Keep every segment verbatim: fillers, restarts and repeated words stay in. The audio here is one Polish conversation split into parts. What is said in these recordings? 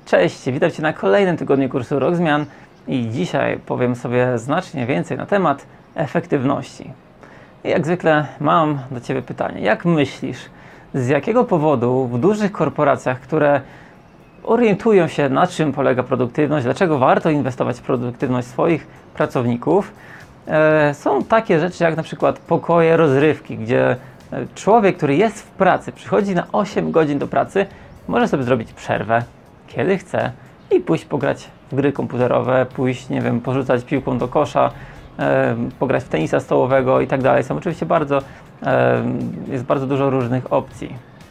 Cześć, witam Cię na kolejnym tygodniu kursu Rok Zmian i dzisiaj powiem sobie znacznie więcej na temat efektywności. I jak zwykle mam do Ciebie pytanie, jak myślisz, z jakiego powodu w dużych korporacjach, które orientują się, na czym polega produktywność, dlaczego warto inwestować w produktywność swoich pracowników, e, są takie rzeczy jak na przykład pokoje rozrywki, gdzie człowiek, który jest w pracy, przychodzi na osiem godzin do pracy, może sobie zrobić przerwę, kiedy chce i pójść pograć w gry komputerowe, pójść, nie wiem, porzucać piłką do kosza, e, pograć w tenisa stołowego i tak dalej. Są oczywiście bardzo, e, jest bardzo dużo różnych opcji.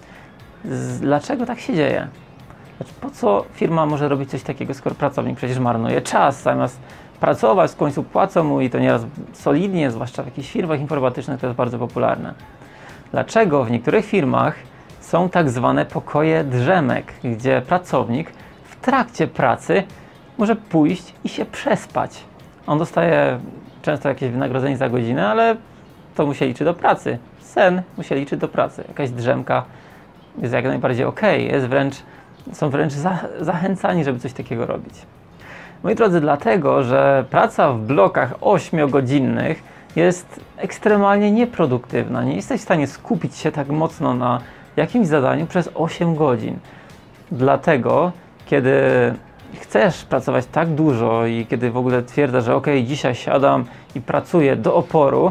Z, dlaczego tak się dzieje? Znaczy, po co firma może robić coś takiego, skoro pracownik przecież marnuje czas, zamiast pracować, w końcu płacą mu i to nieraz solidnie, zwłaszcza w jakichś firmach informatycznych to jest bardzo popularne. Dlaczego w niektórych firmach są tak zwane pokoje drzemek, gdzie pracownik w trakcie pracy może pójść i się przespać. On dostaje często jakieś wynagrodzenie za godzinę, ale to mu się liczy do pracy. Sen mu się liczy do pracy. Jakaś drzemka jest jak najbardziej ok, jest wręcz, są wręcz za, zachęcani, żeby coś takiego robić. Moi drodzy, dlatego, że praca w blokach ośmiogodzinnych jest ekstremalnie nieproduktywna. Nie jesteś w stanie skupić się tak mocno na jakimś zadaniu przez osiem godzin. Dlatego, kiedy chcesz pracować tak dużo i kiedy w ogóle twierdzasz, że ok, dzisiaj siadam i pracuję do oporu,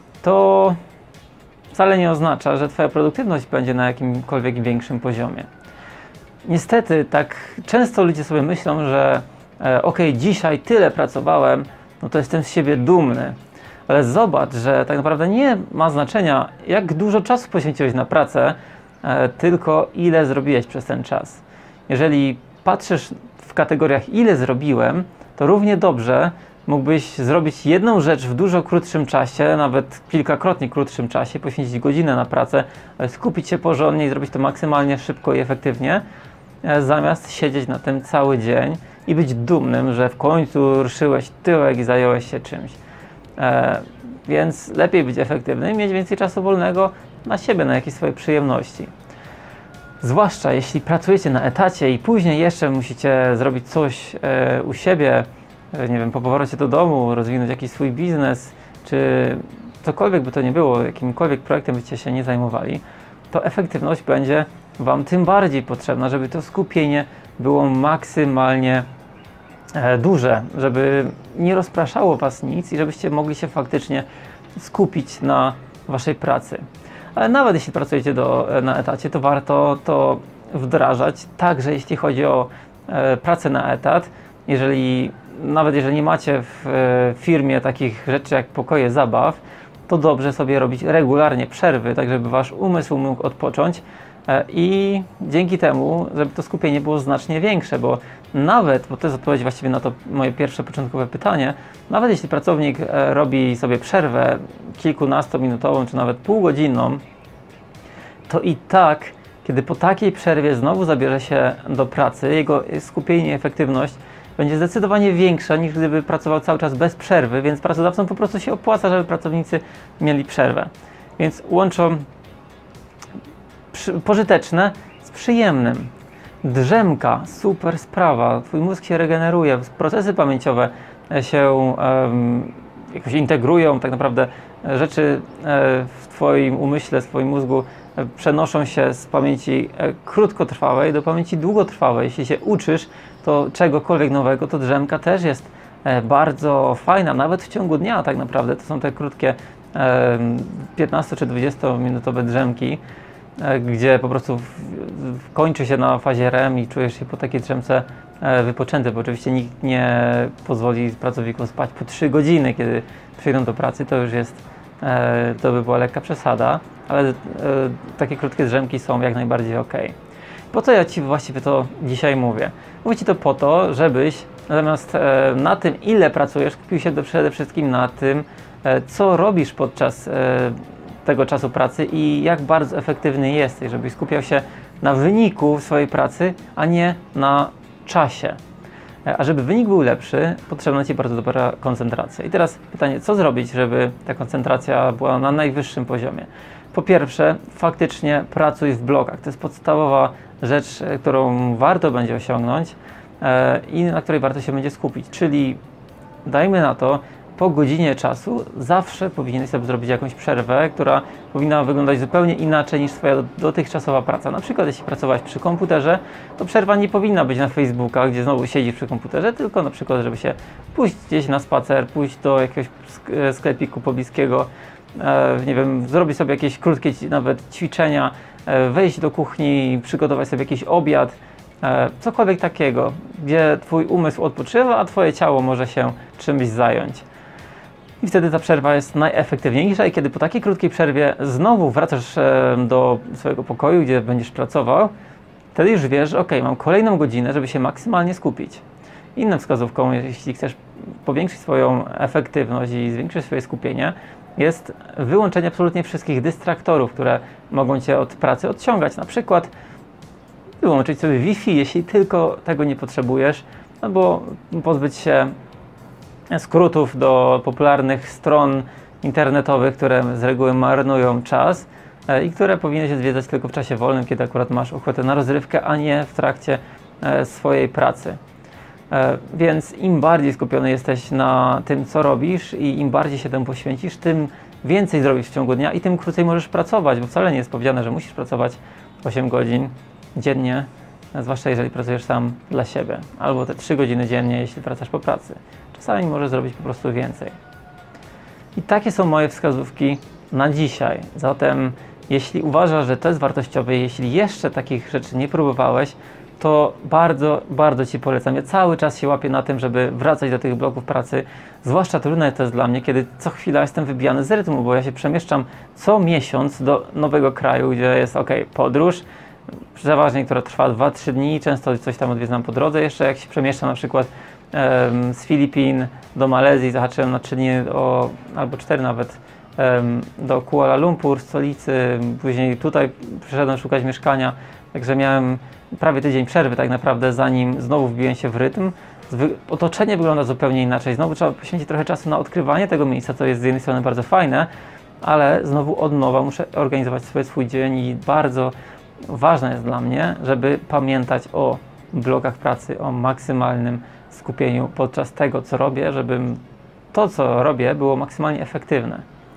to wcale nie oznacza, że Twoja produktywność będzie na jakimkolwiek większym poziomie. Niestety, tak często ludzie sobie myślą, że e, ok, dzisiaj tyle pracowałem, no to jestem z siebie dumny. Ale zobacz, że tak naprawdę nie ma znaczenia, jak dużo czasu poświęciłeś na pracę, e, tylko ile zrobiłeś przez ten czas. Jeżeli patrzysz w kategoriach ile zrobiłem, to równie dobrze mógłbyś zrobić jedną rzecz w dużo krótszym czasie, nawet kilkakrotnie krótszym czasie, poświęcić godzinę na pracę, skupić się porządnie i zrobić to maksymalnie szybko i efektywnie, e, zamiast siedzieć na tym cały dzień i być dumnym, że w końcu ruszyłeś tyłek i zająłeś się czymś. E, więc lepiej być efektywnym i mieć więcej czasu wolnego na siebie, na jakieś swoje przyjemności. Zwłaszcza jeśli pracujecie na etacie i później jeszcze musicie zrobić coś e, u siebie, e, nie wiem, po powrocie do domu, rozwinąć jakiś swój biznes, czy cokolwiek by to nie było, jakimkolwiek projektem byście się nie zajmowali, to efektywność będzie Wam tym bardziej potrzebna, żeby to skupienie było maksymalnie duże, żeby nie rozpraszało Was nic i żebyście mogli się faktycznie skupić na Waszej pracy. Ale nawet jeśli pracujecie do, na etacie, to warto to wdrażać, także jeśli chodzi o e, pracę na etat. Jeżeli, nawet jeżeli nie macie w e, firmie takich rzeczy jak pokoje zabaw, to dobrze sobie robić regularnie przerwy, tak żeby Wasz umysł mógł odpocząć i dzięki temu, żeby to skupienie było znacznie większe, bo nawet, bo to jest odpowiedź właściwie na to moje pierwsze początkowe pytanie, nawet jeśli pracownik robi sobie przerwę kilkunastominutową, czy nawet półgodzinną, to i tak, kiedy po takiej przerwie znowu zabierze się do pracy, jego skupienie i efektywność będzie zdecydowanie większa, niż gdyby pracował cały czas bez przerwy, więc pracodawcom po prostu się opłaca, żeby pracownicy mieli przerwę. Więc łączą pożyteczne z przyjemnym. Drzemka, super sprawa, Twój mózg się regeneruje, procesy pamięciowe się um, jakoś integrują, tak naprawdę rzeczy e, w Twoim umyśle, w Twoim mózgu e, przenoszą się z pamięci e, krótkotrwałej do pamięci długotrwałej. Jeśli się uczysz to czegokolwiek nowego, to drzemka też jest e, bardzo fajna, nawet w ciągu dnia tak naprawdę. To są te krótkie e, piętnasto czy dwudziestominutowe drzemki, gdzie po prostu w, w kończy się na fazie R E M i czujesz się po takiej drzemce e, wypoczęty, bo oczywiście nikt nie pozwoli pracownikom spać po trzy godziny, kiedy przyjdą do pracy, to już jest, e, to by była lekka przesada, ale e, takie krótkie drzemki są jak najbardziej ok. Po co ja Ci właściwie to dzisiaj mówię? Mówię Ci to po to, żebyś zamiast e, na tym, ile pracujesz, skupił się do, przede wszystkim na tym, e, co robisz podczas e, tego czasu pracy i jak bardzo efektywny jesteś, żebyś skupiał się na wyniku swojej pracy, a nie na czasie. A żeby wynik był lepszy, potrzebna Ci bardzo dobra koncentracja. I teraz pytanie, co zrobić, żeby ta koncentracja była na najwyższym poziomie? Po pierwsze, faktycznie pracuj w blokach. To jest podstawowa rzecz, którą warto będzie osiągnąć e, i na której warto się będzie skupić. Czyli dajmy na to, po godzinie czasu zawsze powinieneś sobie zrobić jakąś przerwę, która powinna wyglądać zupełnie inaczej niż Twoja dotychczasowa praca. Na przykład jeśli pracowałeś przy komputerze, to przerwa nie powinna być na Facebooka, gdzie znowu siedzisz przy komputerze, tylko na przykład, żeby się pójść gdzieś na spacer, pójść do jakiegoś sklepiku pobliskiego, e, nie wiem, zrobić sobie jakieś krótkie nawet ćwiczenia, e, wejść do kuchni, przygotować sobie jakiś obiad, e, cokolwiek takiego, gdzie Twój umysł odpoczywa, a Twoje ciało może się czymś zająć. I wtedy ta przerwa jest najefektywniejsza i kiedy po takiej krótkiej przerwie znowu wracasz e, do swojego pokoju, gdzie będziesz pracował, wtedy już wiesz, że ok, mam kolejną godzinę, żeby się maksymalnie skupić. Inną wskazówką, jeśli chcesz powiększyć swoją efektywność i zwiększyć swoje skupienie, jest wyłączenie absolutnie wszystkich dystraktorów, które mogą Cię od pracy odciągać. Na przykład wyłączyć sobie Wi-Fi, jeśli tylko tego nie potrzebujesz, albo pozbyć się skrótów do popularnych stron internetowych, które z reguły marnują czas e, i które powinieneś odwiedzać tylko w czasie wolnym, kiedy akurat masz ochotę na rozrywkę, a nie w trakcie e, swojej pracy. E, więc im bardziej skupiony jesteś na tym, co robisz i im bardziej się temu poświęcisz, tym więcej zrobisz w ciągu dnia i tym krócej możesz pracować, bo wcale nie jest powiedziane, że musisz pracować osiem godzin dziennie, zwłaszcza jeżeli pracujesz sam dla siebie, albo te trzy godziny dziennie, jeśli wracasz po pracy. Czasami możesz zrobić po prostu więcej. I takie są moje wskazówki na dzisiaj. Zatem jeśli uważasz, że to jest wartościowe, jeśli jeszcze takich rzeczy nie próbowałeś, to bardzo, bardzo Ci polecam. Ja cały czas się łapię na tym, żeby wracać do tych bloków pracy. Zwłaszcza trudne to jest dla mnie, kiedy co chwila jestem wybijany z rytmu, bo ja się przemieszczam co miesiąc do nowego kraju, gdzie jest ok, podróż, przeważnie, która trwa dwa trzy dni, często coś tam odwiedzam po drodze. Jeszcze jak się przemieszczam na przykład um, z Filipin do Malezji, zahaczyłem na trzy dni o, albo cztery nawet um, do Kuala Lumpur, stolicy, później tutaj przyszedłem szukać mieszkania, także miałem prawie tydzień przerwy tak naprawdę, zanim znowu wbiłem się w rytm. Otoczenie wygląda zupełnie inaczej, znowu trzeba poświęcić trochę czasu na odkrywanie tego miejsca, co jest z jednej strony bardzo fajne, ale znowu od nowa muszę organizować sobie swój dzień i bardzo ważne jest dla mnie, żeby pamiętać o blokach pracy, o maksymalnym skupieniu podczas tego, co robię, żeby to, co robię, było maksymalnie efektywne.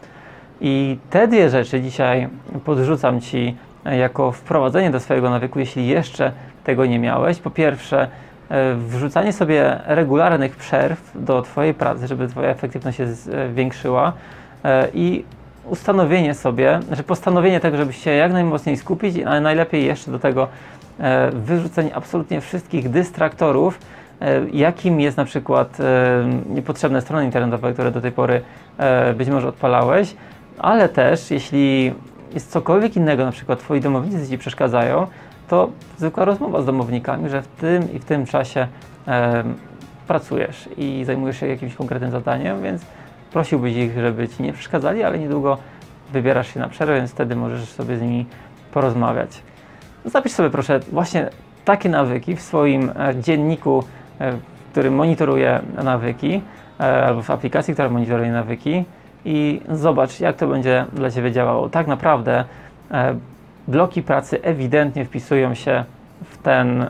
I te dwie rzeczy dzisiaj podrzucam Ci jako wprowadzenie do swojego nawyku, jeśli jeszcze tego nie miałeś. Po pierwsze, wrzucanie sobie regularnych przerw do Twojej pracy, żeby Twoja efektywność się zwiększyła i ustanowienie sobie, znaczy postanowienie tego, żeby się jak najmocniej skupić, ale najlepiej jeszcze do tego e, wyrzucenie absolutnie wszystkich dystraktorów, e, jakim jest na przykład e, niepotrzebne strony internetowe, które do tej pory e, być może odpalałeś, ale też jeśli jest cokolwiek innego, na przykład Twoi domownicy Ci przeszkadzają, to zwykła rozmowa z domownikami, że w tym i w tym czasie e, pracujesz i zajmujesz się jakimś konkretnym zadaniem, więc prosiłbyś ich, żeby Ci nie przeszkadzali, ale niedługo wybierasz się na przerwę, więc wtedy możesz sobie z nimi porozmawiać. Zapisz sobie proszę właśnie takie nawyki w swoim dzienniku, w którym monitoruje nawyki, albo w aplikacji, która monitoruje nawyki i zobacz, jak to będzie dla Ciebie działało. Tak naprawdę bloki pracy ewidentnie wpisują się w ten,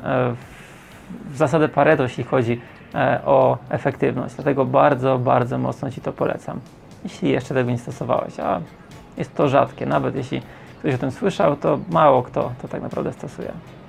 w zasadę Pareto, jeśli chodzi o efektywność. Dlatego bardzo, bardzo mocno Ci to polecam. Jeśli jeszcze tego nie stosowałeś, a jest to rzadkie, nawet jeśli ktoś o tym słyszał, to mało kto to tak naprawdę stosuje.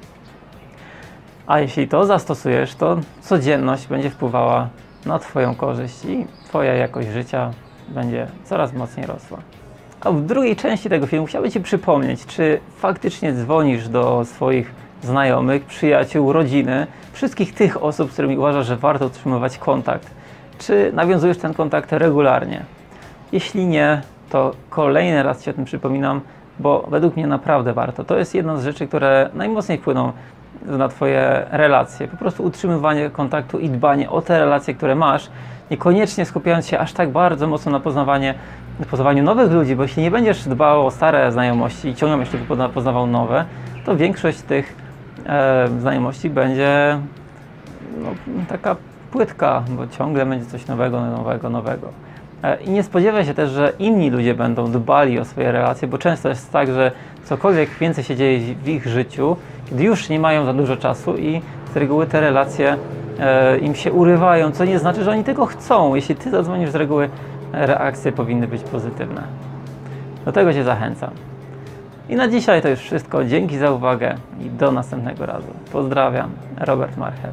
A jeśli to zastosujesz, to codzienność będzie wpływała na Twoją korzyść i Twoja jakość życia będzie coraz mocniej rosła. A w drugiej części tego filmu chciałbym Ci przypomnieć, czy faktycznie dzwonisz do swoich znajomych, przyjaciół, rodziny, wszystkich tych osób, z którymi uważasz, że warto utrzymywać kontakt. Czy nawiązujesz ten kontakt regularnie? Jeśli nie, to kolejny raz Ci o tym przypominam, bo według mnie naprawdę warto. To jest jedna z rzeczy, które najmocniej wpłyną na Twoje relacje. Po prostu utrzymywanie kontaktu i dbanie o te relacje, które masz, niekoniecznie skupiając się aż tak bardzo mocno na poznawanie, na poznawaniu nowych ludzi, bo jeśli nie będziesz dbał o stare znajomości i ciągle będziesz tylko poznawał nowe, to większość tych e, znajomości będzie no, taka płytka, bo ciągle będzie coś nowego, nowego, nowego. E, I nie spodziewaj się też, że inni ludzie będą dbali o swoje relacje, bo często jest tak, że cokolwiek więcej się dzieje w ich życiu, kiedy już nie mają za dużo czasu i z reguły te relacje e, im się urywają, co nie znaczy, że oni tego chcą. Jeśli ty zadzwonisz, z reguły reakcje powinny być pozytywne. Do tego cię zachęcam. I na dzisiaj to już wszystko. Dzięki za uwagę i do następnego razu. Pozdrawiam, Robert Marchel.